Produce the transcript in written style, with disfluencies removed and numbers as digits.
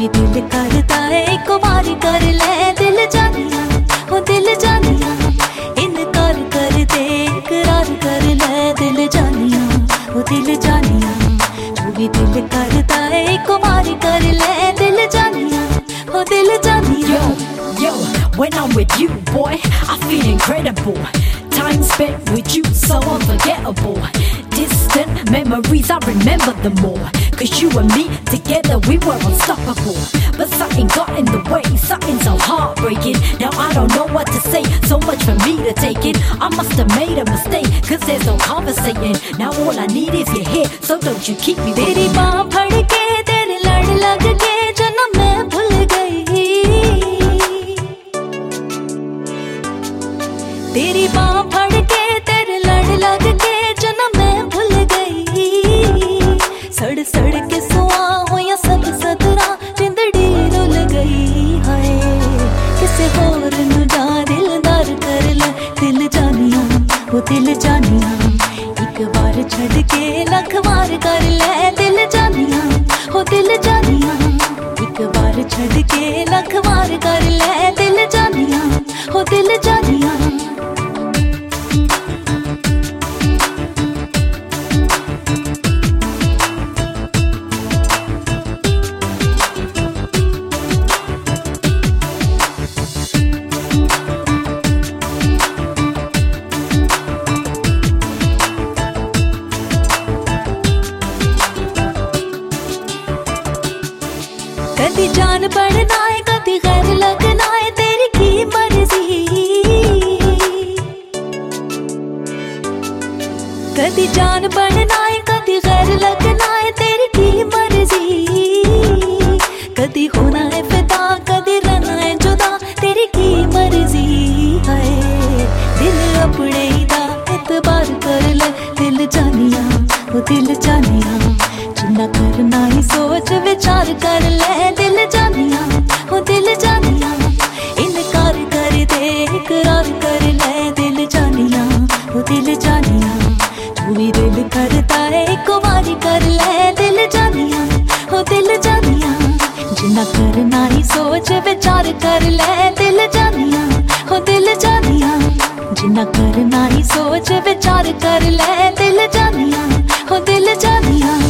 दिल करता है एक बार कर ले दिल जानिया, हो दिल जानिया, इनकार कर दे इकरार कर ले दिल जानिया, हो दिल जानिया, जो भी दिल करता है एक बार कर ले दिल जानिया, हो दिल जानिया। Yo, when I'm with you, boy, I feel incredible. Time spent with you, so unforgettable. Distant memories, I remember them more. Cause you and me, together we were unstoppable. But something got in the way, something so heartbreaking. Now I don't know what to say, so much for me to take in. I must have made a mistake, cause there's no conversating. Now all I need is your here, so don't you keep me तेरी बाँह फड़ के तेरे लड़ लग के जन्म मैं भूल गई, तेरी बाँह फड़ के तेरे लड़ लग के जन्म मैं भूल गई, सड़ सड़ के सुआ हो या सब सदरा जिंदड़ी रुल गई है, किसे होर नु जा दिलदार कर ले दिल जानिया, वो दिल जानिया, एक बार छड़ के लख बार कर ले दिल जानिया, हो दिल जानिया, एक बार छड़ के लख बार कर ले दिल जानिया, हो दिल जानिया। कदी जान पड़ना है कदी गैर लगना है तेरी की मर्जी, कदी जान पड़ना है कदी गैर लगना है तेरी की मर्जी, कदी होना है फिदा कदी रहना है जुदा तेरी की मर्जी है, दिल अपने दा एतबार कर ले दिल जानिया, वो दिल जानिया, जिन्ना करना ही सोच विचार कर ले दिल जानिया, हो दिल जानिया, इनकार कर दे इकरार कर ले दिल जानिया, हो दिल जानिया, जो भी दिल करता है एक बार कर ले दिल जानिया, हो दिल जानिया, जिन्ना करना ही सोच विचार कर ले दिल जानिया, हो दिल जानिया, जिन्ना करना ही सोच विचार कर ले दिल जानिया, हो दिल जानिया।